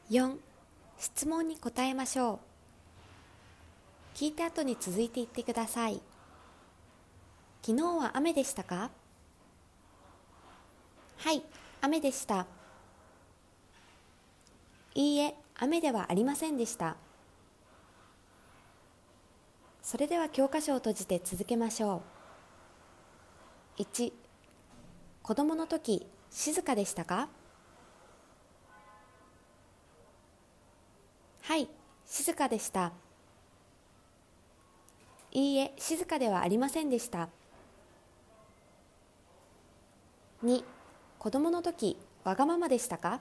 4、質問に答えましょう。聞いた後に続いて言ってください。昨日は雨でしたか？はい、雨でした。いいえ、雨ではありませんでした。それでは教科書を閉じて続けましょう。1、子供の時、静かでしたか？はい、静かでした。いいえ、静かではありませんでした。2、子供の時、わがままでしたか？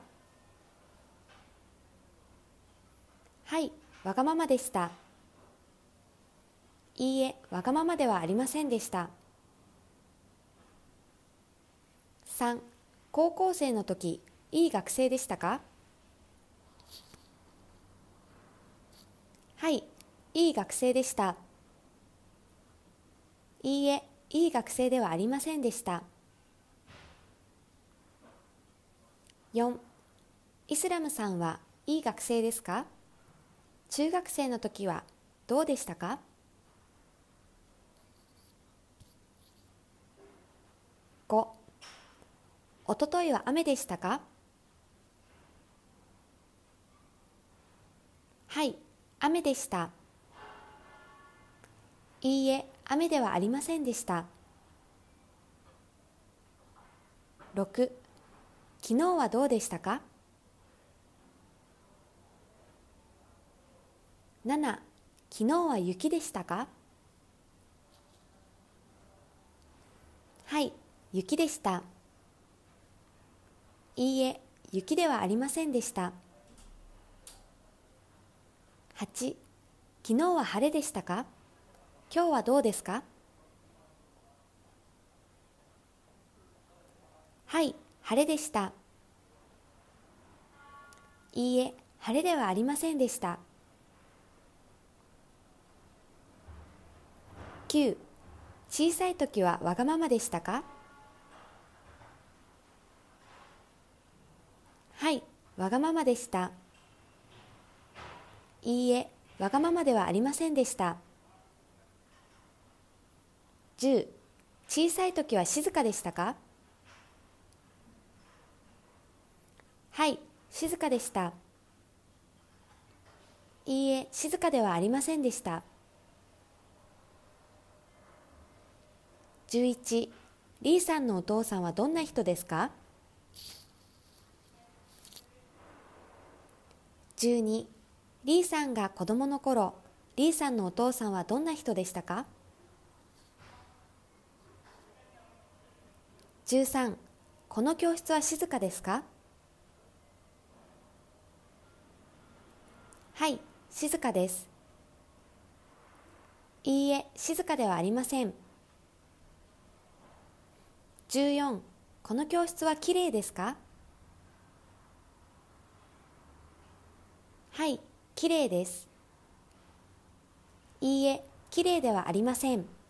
はい、わがままでした。いいえ、わがままではありませんでした。3、高校生の時、いい学生でしたか？はい、いい学生でした。いいえ、いい学生ではありませんでした。4、イスラムさんはいい学生ですか？中学生の時はどうでしたか？5、おとといは雨でしたか？はい、雨でした。いいえ、雨ではありませんでした。6、昨日はどうでしたか？ 7、昨日は雪でしたか？はい、雪でした。いいえ、雪ではありませんでした。8、昨日は晴れでしたか？今日はどうですか？はい、晴れでした。いいえ、晴れではありませんでした。9、小さい時はわがままでしたか？はい、わがままでした。いいえ、わがままではありませんでした。10、小さい時は静かでしたか？はい、静かでした。いいえ、静かではありませんでした。11、リーさんのお父さんはどんな人ですか？ 12、リーさんが子供の頃、リーさんのお父さんはどんな人でしたか？ 13、この教室は静かですか？はい、静かです。いいえ、静かではありません。14、この教室はきれいですか？はい、きれいです。いいえ、きれいではありません。